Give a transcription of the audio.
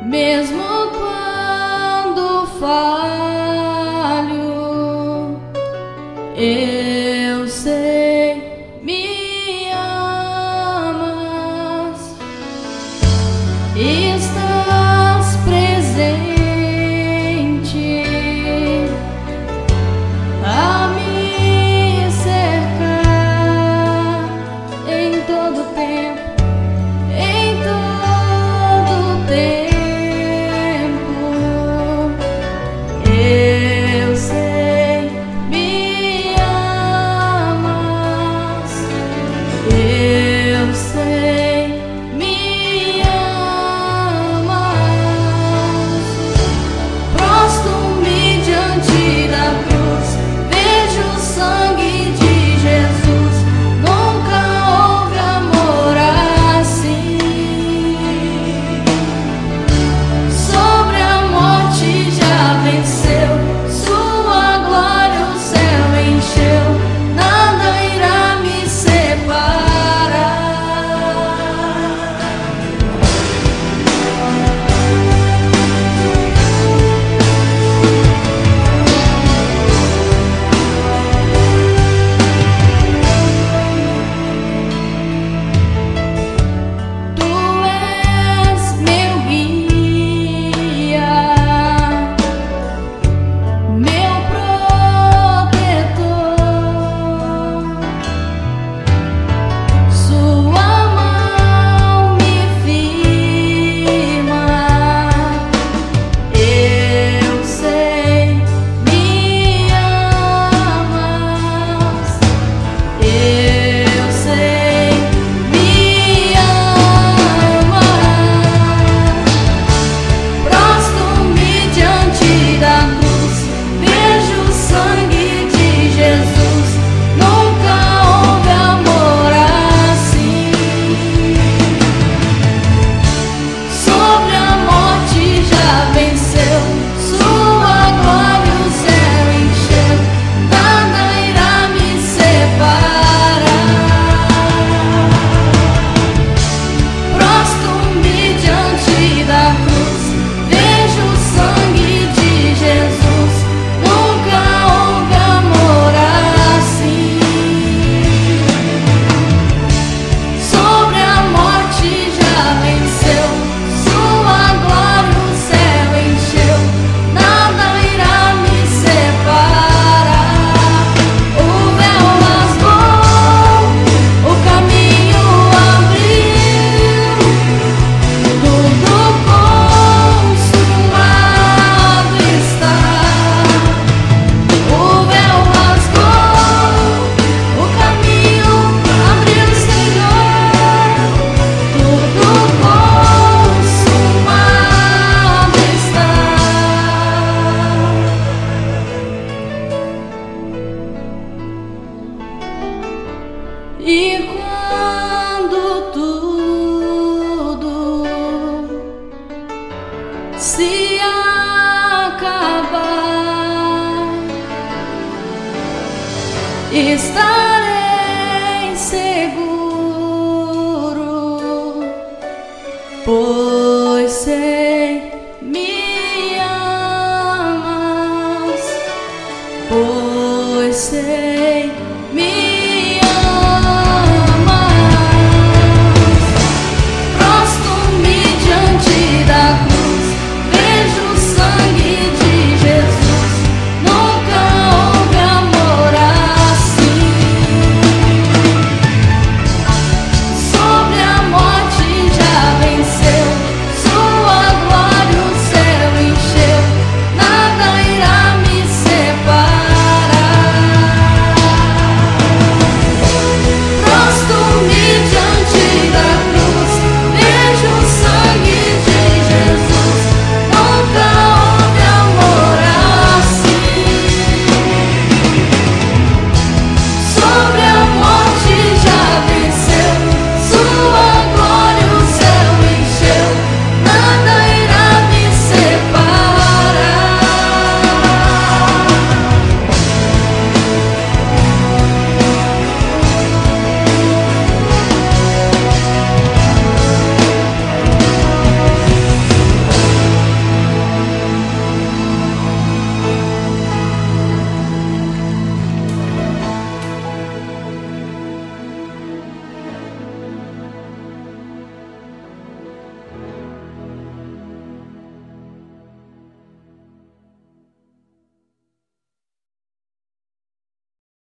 mesmo quando falho, eu sei, me amas, estás presente a me cercar em todo tempo. Eu sei, me amas, eu sei, me amas. Prostro-me diante da cruz, vejo o sangue de Jesus. Nunca houve amor assim. Sobre a morte já venceu, sua glória o céu encheu, nada irá me separar. Tu és meu guia, meu protetor, sua mão me firma. Eu sei, me amas, eu sei, me amas. Prostro-me diante da cruz, vejo o sangue de Jesus. Nunca houve amor assim. Sobre a morte já venceu, sua glória o céu encheu, nada irá me separar. Prostro-me diante da cruz, vejo o sangue de Jesus. Nunca houve amor assim. Sobre a morte já venceu, sua glória o céu encheu, nada irá me separar. O véu rasgou, o caminho abriu, tudo consumado está. O véu rasgou, o caminho abriu, Senhor, tudo consumado está. E quando tudo se acabar, estarei seguro, pois sei, me amas, pois sei.